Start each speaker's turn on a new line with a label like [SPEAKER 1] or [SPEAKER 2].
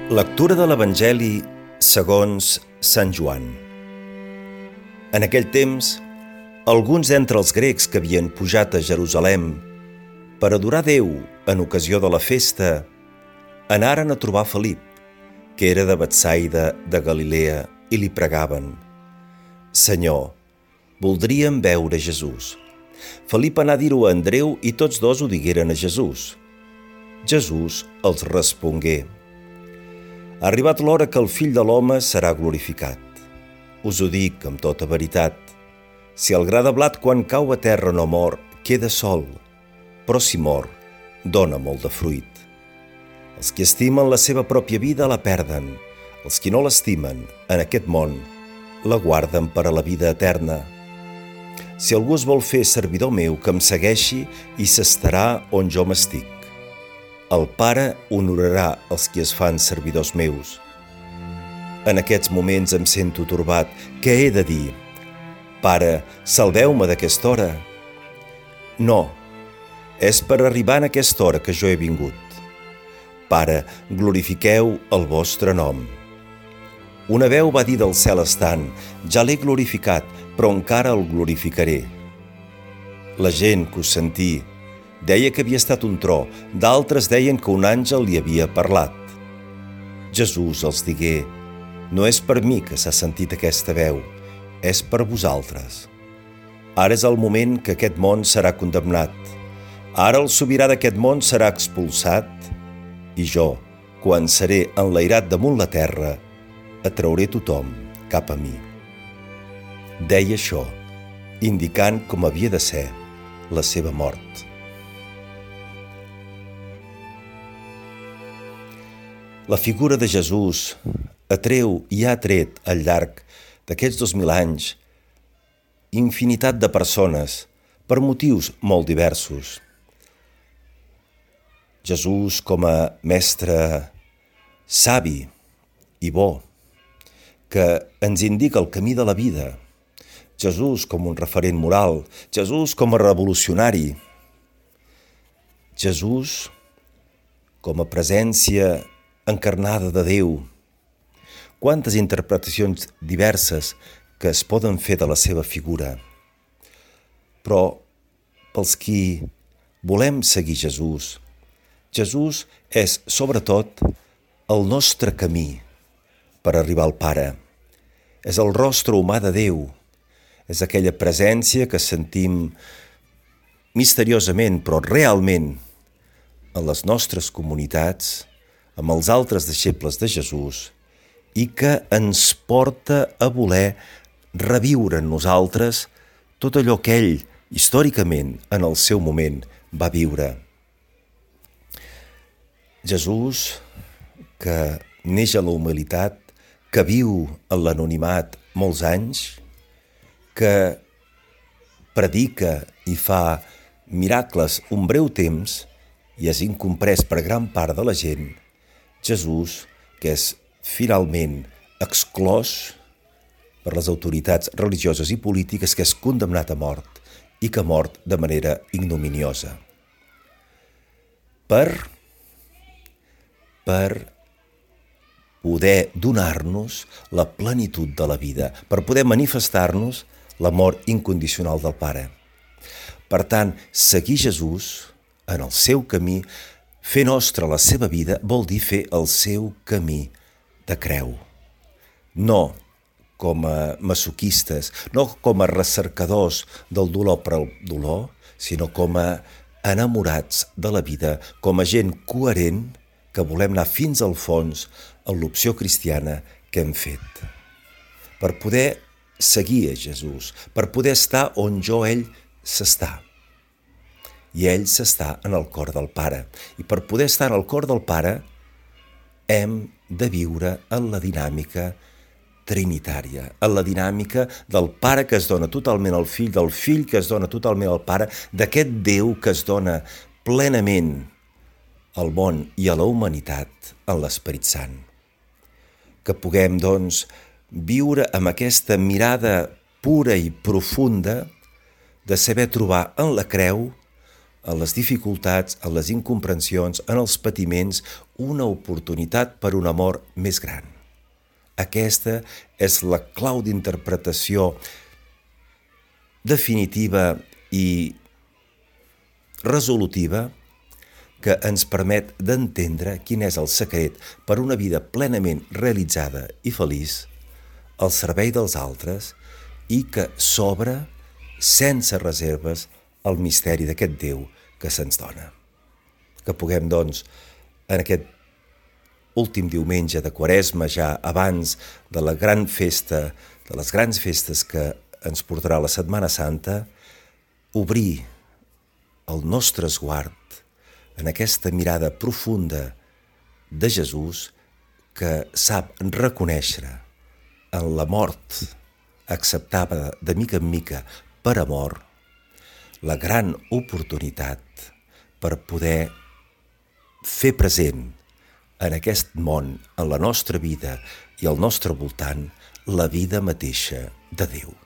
[SPEAKER 1] Lectura de l'Evangeli segons Sant Joan. En aquell temps, alguns d'entre els grecs que havien pujat a Jerusalem per adorar Déu en ocasió de la festa anaren a trobar Felip, que era de Betsaida de Galilea, i li pregaven: «Senyor, voldríem veure Jesús». Felip anà a dir-ho a Andreu i tots dos ho digueren a Jesús. Jesús els respongué: «Ha arribat l'hora que el Fill de l'Home serà glorificat. Us ho dic amb tota veritat. Si el gra de blat quan cau a terra no mor, queda sol, però si mor, dona molt de fruit. Els qui estimen la seva pròpia vida la perden. Els qui no l'estimen, en aquest món, la guarden per a la vida eterna. Si algú es vol fer servidor meu, que em segueixi i s'estarà on jo m'estic. El Pare honorarà els qui es fan servidors meus. En aquests moments em sento torbat. Què he de dir? Pare, salveu-me d'aquesta hora. No, és per arribar en aquesta hora que jo he vingut. Pare, glorifiqueu el vostre nom. Una veu va dir del cel estant: ja l'he glorificat, però encara el glorificaré. La gent que ho sentí deia que havia estat un tro, d'altres deien que un àngel li havia parlat. Jesús els digué: no és per mi que s'ha sentit aquesta veu, és per vosaltres. Ara és el moment que aquest món serà condemnat. Ara el sobirà d'aquest món serà expulsat, i jo, quan seré enlairat damunt la terra, atrauré tothom cap a mi. Deia això, indicant com havia de ser la seva mort. La figura de Jesús atreu i ha atret al llarg d'aquests 2000 anys infinitat de persones per motius molt diversos. Jesús com a mestre savi i bo, que ens indica el camí de la vida. Jesús com un referent moral. Jesús com a revolucionari. Jesús com a presència encarnada de Déu. Quantes interpretacions diverses que es poden fer de la seva figura. Però pels qui volem seguir Jesús, Jesús és sobretot el nostre camí per arribar al Pare. És el rostre humà de Déu. És aquella presència que sentim misteriosament, però realment, en les nostres comunitats, amb els altres deixebles de Jesús, i que ens porta a voler reviure en nosaltres tot allò que ell, històricament, en el seu moment, va viure. Jesús, que neix a la humilitat, que viu en l'anonimat molts anys, que predica i fa miracles un breu temps i és incomprès per gran part de la gent. Jesús, que és finalment exclòs per les autoritats religioses i polítiques, que és condemnat a mort i que ha mort de manera ignominiosa. Per poder donar-nos la plenitud de la vida, per poder manifestar-nos l'amor incondicional del Pare. Per tant, seguir Jesús en el seu camí, fer nostra la seva vida, vol dir fer el seu camí de creu. No com a masoquistes, no com a recercadors del dolor per al dolor, sinó com a enamorats de la vida, com a gent coherent que volem anar fins al fons en l'opció cristiana que hem fet. Per poder seguir a Jesús, per poder estar on ell s'està. I ell s'està en el cor del Pare. I per poder estar en el cor del Pare hem de viure en la dinàmica trinitària, en la dinàmica del Pare que es dona totalment al Fill, del Fill que es dona totalment al Pare, d'aquest Déu que es dona plenament al món i a la humanitat en l'Esperit Sant. Que puguem, doncs, viure amb aquesta mirada pura i profunda de saber trobar en la creu en les dificultats, en les incomprensions, en els patiments, una oportunitat per un amor més gran. Aquesta és la clau d'interpretació definitiva i resolutiva que ens permet d'entendre quin és el secret per una vida plenament realitzada i feliç al servei dels altres i que s'obre sense reserves el misteri d'aquest Déu que se'ns dona. Que puguem, doncs, en aquest últim diumenge de Quaresma, ja abans de la gran festa, de les grans festes que ens portarà la Setmana Santa, obrir el nostre esguard en aquesta mirada profunda de Jesús que sap reconèixer en la mort acceptada de mica en mica per amor la gran oportunitat per poder fer present en aquest món, en la nostra vida i al nostre voltant, la vida mateixa de Déu.